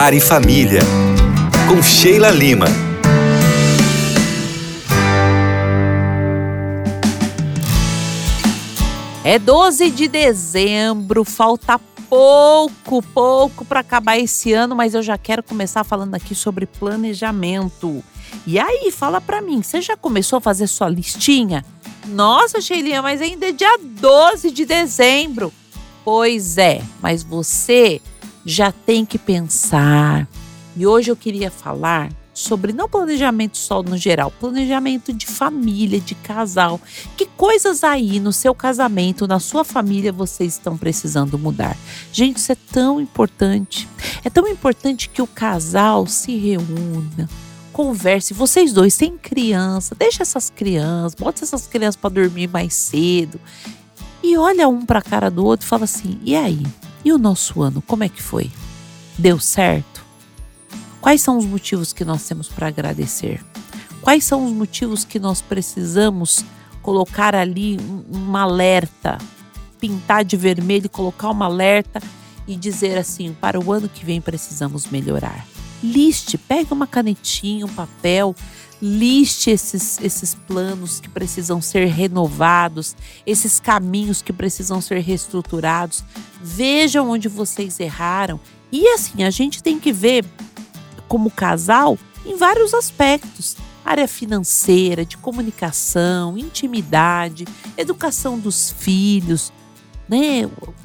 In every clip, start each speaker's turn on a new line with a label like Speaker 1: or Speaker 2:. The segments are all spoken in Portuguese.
Speaker 1: Lar e Família, com Sheila Lima.
Speaker 2: É 12 de dezembro, falta pouco para acabar esse ano, mas eu já quero começar falando aqui sobre planejamento. E aí, fala pra mim, você já começou a fazer sua listinha? Nossa, Sheilinha, mas ainda é dia 12 de dezembro. Pois é, mas você já tem que pensar. E hoje eu queria falar sobre não planejamento só no geral, planejamento de família, de casal. Que coisas aí no seu casamento, na sua família, vocês estão precisando mudar? Gente, isso é tão importante. É tão importante que o casal se reúna, converse. Vocês dois têm criança, deixa essas crianças, bota essas crianças para dormir mais cedo. E olha um para a cara do outro e fala assim, e aí? E o nosso ano, como é que foi? Deu certo? Quais são os motivos que nós temos para agradecer? Quais são os motivos que nós precisamos colocar ali um alerta? Pintar de vermelho e colocar uma alerta e dizer assim, para o ano que vem precisamos melhorar. Liste, pega uma canetinha, um papel, liste esses planos que precisam ser renovados, esses caminhos que precisam ser reestruturados. Vejam onde vocês erraram. E assim, a gente tem que ver como casal em vários aspectos. Área financeira, de comunicação, intimidade, educação dos filhos, né?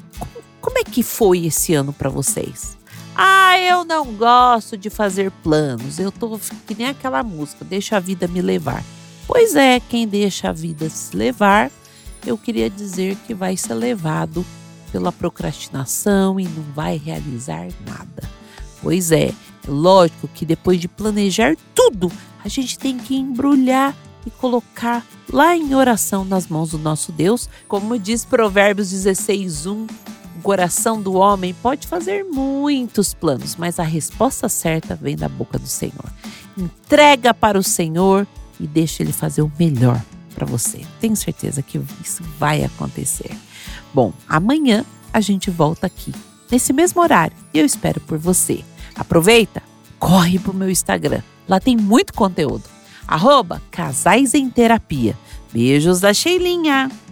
Speaker 2: Como é que foi esse ano para vocês? Ah, eu não gosto de fazer planos. Eu tô que nem aquela música, deixa a vida me levar. Pois é, quem deixa a vida se levar, eu queria dizer que vai ser levado pela procrastinação e não vai realizar nada. Pois é, lógico que depois de planejar tudo, a gente tem que embrulhar e colocar lá em oração nas mãos do nosso Deus. Como diz Provérbios 16:1, o coração do homem pode fazer muitos planos, mas a resposta certa vem da boca do Senhor. Entrega para o Senhor e deixa Ele fazer o melhor para você. Tenho certeza que isso vai acontecer. Bom, amanhã a gente volta aqui, nesse mesmo horário, e eu espero por você. Aproveita, corre pro meu Instagram. Lá tem muito conteúdo. @Casais em Terapia. Beijos da Sheilinha.